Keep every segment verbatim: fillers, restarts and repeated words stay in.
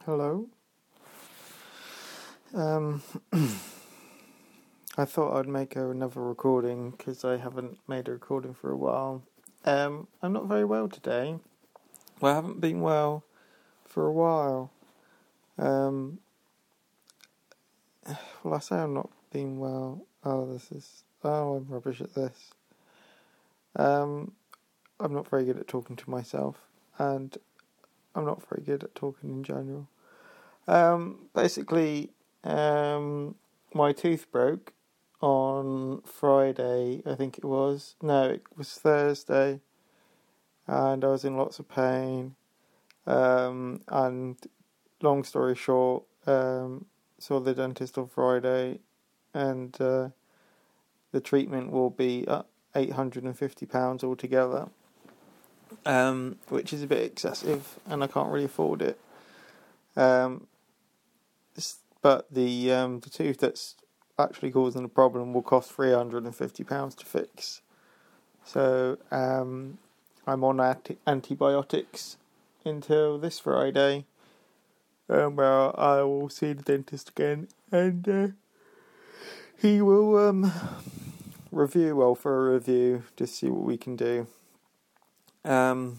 Hello. Um, I thought I'd make another recording because I haven't made a recording for a while. Um, I'm not very well today. Well, I haven't been well for a while. Um, well, I say I'm not being well. Oh, this is... Oh, I'm rubbish at this. Um, I'm not very good at talking to myself, and I'm not very good at talking in general. Um, basically, um, my tooth broke on Friday, I think it was. No, it was Thursday, and I was in lots of pain. Um, and long story short, um, saw the dentist on Friday, and uh, the treatment will be uh, eight hundred and fifty pounds altogether, um, which is a bit excessive, and I can't really afford it. Um, but the um, the tooth that's actually causing the problem will cost three hundred and fifty pounds to fix. So um, I'm on anti- antibiotics until this Friday, um, where I will see the dentist again, and uh, he will um, review, well, for a review, to see what we can do. Um,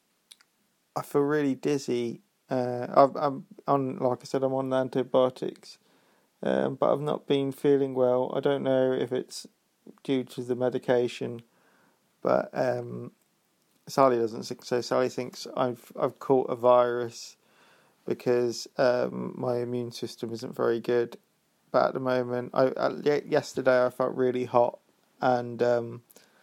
I feel really dizzy. Uh, I've, I'm on, like I said, I'm on antibiotics. Um, but I've not been feeling well. I don't know if it's due to the medication, but um, Sally doesn't think so. Sally thinks I've I've caught a virus because um, my immune system isn't very good. But at the moment, I, I yesterday I felt really hot and um,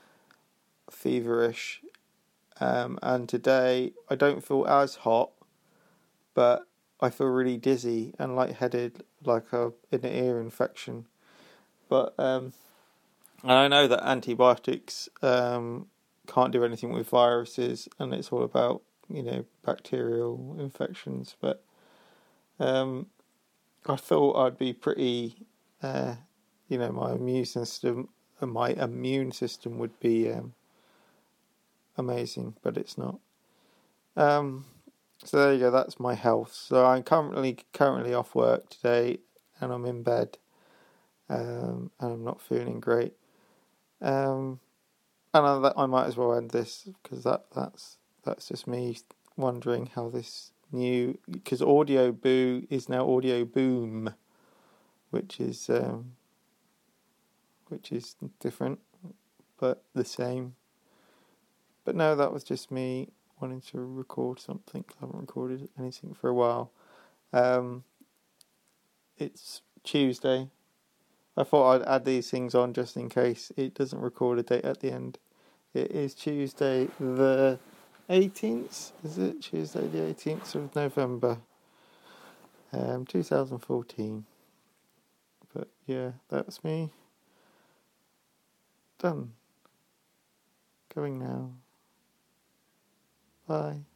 feverish, um, and today I don't feel as hot, but I feel really dizzy and lightheaded, like a an ear infection. But um, and I know that antibiotics um, can't do anything with viruses, and it's all about, you know, bacterial infections. But um, I thought I'd be pretty, uh, you know, my immune system, uh, my immune system would be um, amazing, but it's not. Um, so there you go. That's my health. So I'm currently currently off work today, and I'm in bed, um, and I'm not feeling great. Um, and I, I might as well end this because that that's that's just me wondering how this new, because Audio Boo is now Audio Boom, which is um, which is different but the same. But no, that was just me wanting to record something. I haven't recorded anything for a while. Um, it's Tuesday. I thought I'd add these things on just in case it doesn't record a date at the end. It is Tuesday the eighteenth, is it? Tuesday the eighteenth of November, um, twenty fourteen. But yeah, that's me. Done. Going now. Bye.